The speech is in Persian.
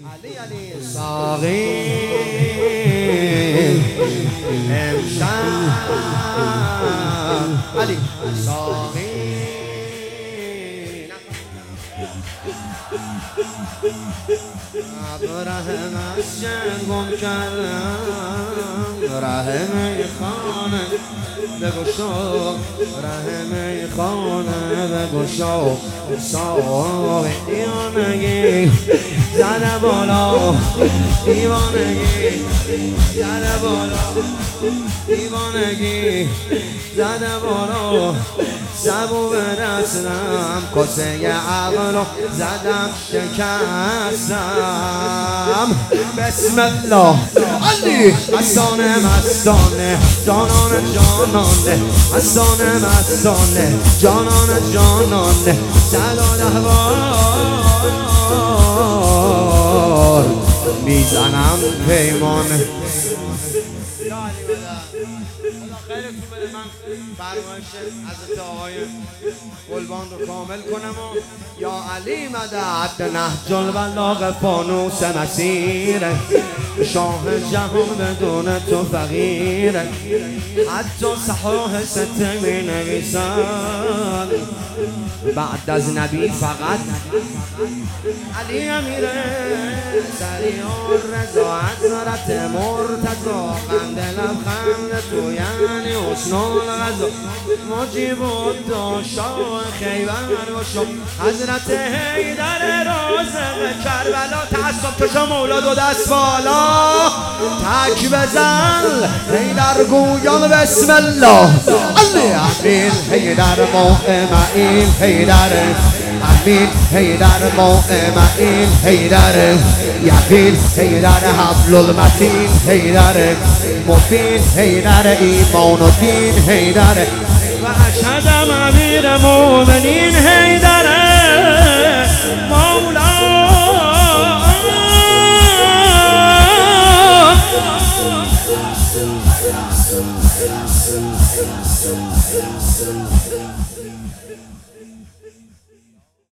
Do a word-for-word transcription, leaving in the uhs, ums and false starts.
علی علی ساقی امشب علی ساقی راه مسجد گم کردم راه میخانه بگشا راه میخانه بگشا ساقی دیوانگی زده بالا دیوانگی زده بالا دیوانگی زده بالا سبو به دستم کسه عقلو زدم شکستم بسم الله علی مستانه مستانه جانانه جانانه مستانه مستانه جانانه جانانه صدا ده بار میزنم پیمانه خیلی تو بده من فرمایش حضرت آقای قلبان رو کامل کنم و یا علی مدد نهج البلاغ فانوس مسیره شاه جهان بدون تو فقیره حتی صحاح سته می نویسن بعد از نبی فقط علی امیره سریع رضا حضرت مرتضا خند لبخند تو یعنی حسن الغذا مجیب الدعا شاه خیبر و شاه حضرت حیدر رازق کربلا تعصب کشا مولا دو دست بالا تک بزن حیدر گویان بسم الله علی امین حیدر موه معین حیدر امین حیدر موه معین حیدر یقین حیدر حبل المتین حیدر مبین حیدر ایمان و دین حیدر و اشهدم امیر مومنین حیدر مولا